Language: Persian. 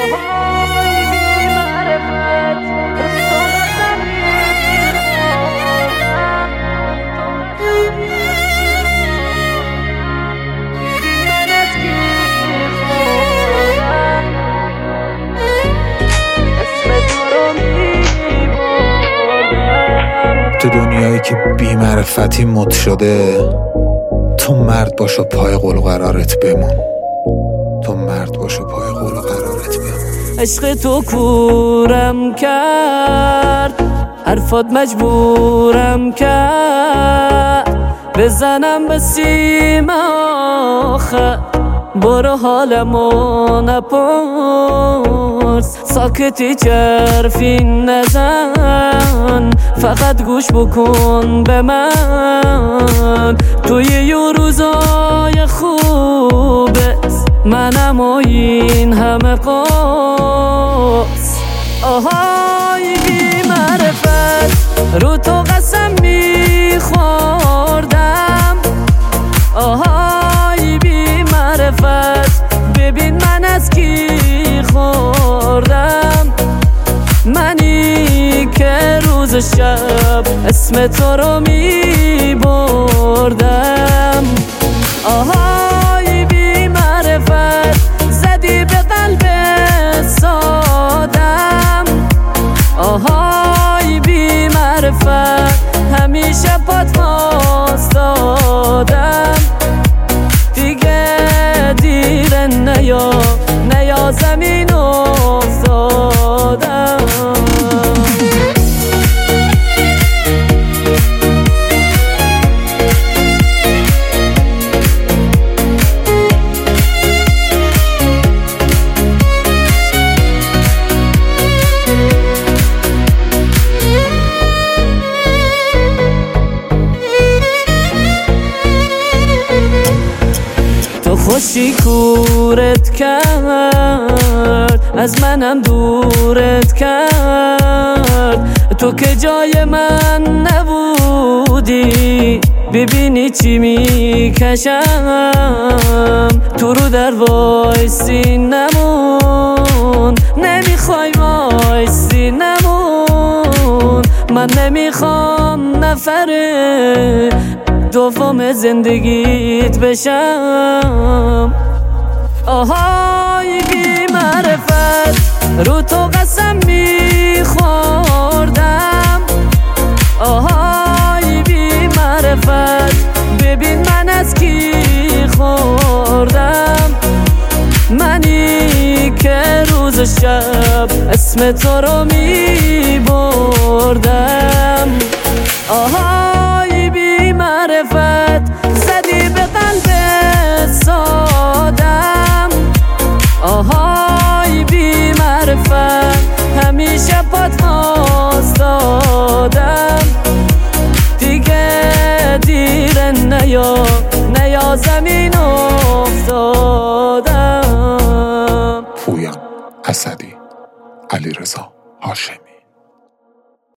تو دنیایی که بی معرفتی مد شده، تو مرد باش و پای قول و قرارت بمون. تو مرد باش و پای قول و قرارت بمون. عشق تو کورم کرد، حرفات مجبورم کرد بزنم به سیم آخر. برو حالمو نپرس، ساکتی حرفی نزن، فقط گوش بکن به من. توی یه روزای خوبه منم و این همه قاس. آهای بی معرفت رو تو قسم میخوردم. آهای بی معرفت ببین من از کی خوردم. منی که روز شب اسم تو رو میبردم. آهای بی معرفت زدی به قلب سادم. آهای بی معرفت همیشه پات واسدادم. دیگه دیره نیا زمین افتادم. خوشی کورت کرد، از منم دورت کرد. تو که جای من نبودی، ببینی چی میکشم. تو رو در وایسی نمون، نمیخوای وایسی نمون. من نمیخوام نفره دوم زندگیت بشم. آهای بی معرفت رو تو قسم میخوردم. آهای بی معرفت ببین من از کی خوردم. منی که روز شب اسم تو رو میبردم. آهای بی معرفت زدی به قلب سادم. آهای بی معرفت همیشه پات واسدادم. دیگه دیره نیا زمین افتادم. پویان اسدی، علیرضا هاشمی.